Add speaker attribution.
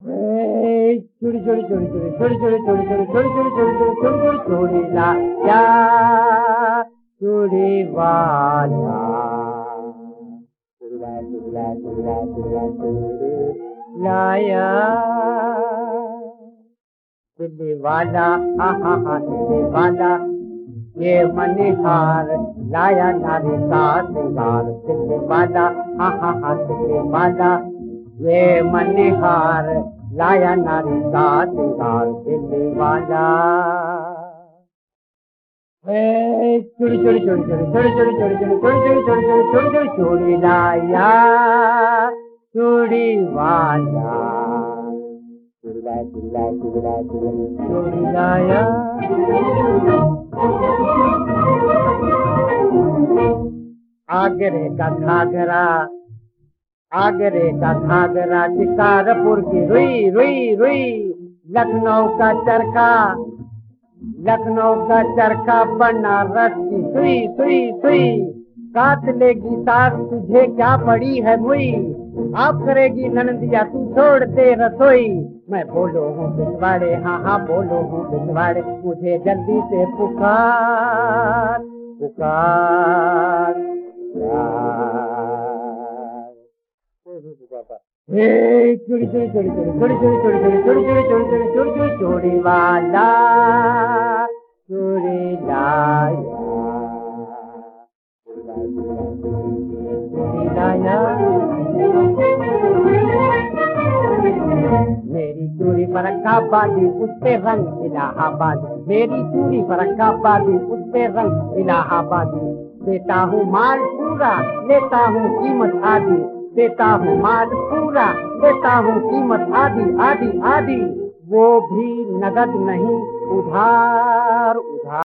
Speaker 1: चोरी चोरी चोरी चोरी चोरी चोरी चोरी चोरी चोरी चोरी चोरी चोरी चोरी चोरी चोरी लाया चोरी वाला चोरी लाया दिल्ली वाला हा हा हा दिल्ली वाला ये मनिहार लाया नारी का सिंगार दिल्ली वाला हा हा हा दिल्ली वाला ये मनिहार लाया नारी का सिंगार दिल्ली वाला चोरी चोरी चोरी चोरी चोरी चोरी चोरी चोरी चोरी चोरी चोरी चोरी चोरी चोरी चोरी लाया चोरी वाला चोरी लाया आगरे का घाघरा आगरे का घाघरा शिकारपुर की रुई रुई रुई लखनऊ का चरखा लखनऊ का चरखा बनारस की सुई सुई सुई काट लेगी सास तुझे क्या पड़ी है मुई आप करेगी ननदिया तू छोड़ दे रसोई मैं बोलो हूँ पिछवाड़े हाँ हाँ बोलो हूँ पिछवाड़े मुझे जल्दी से पुकार पुकार चोरी चोरी चोरी चोरी चोरी चोरी चोरी चोरी चोरी चोरी चोरी चोरी चोरी चोरी चोरी वाला चोरी लाया चोरी लाया मेरी चोरी पर रखा बाजी उस पे रंग इलाहाबादी मेरी चोरी पर रखा बाजी उस पे रंग इलाहाबादी देता हूँ माल पूरा लेता हूँ कीमत आधी देता हूँ माल पूरा देता हूँ कीमत आधी आधी आधी वो भी नगद नहीं उधार उधार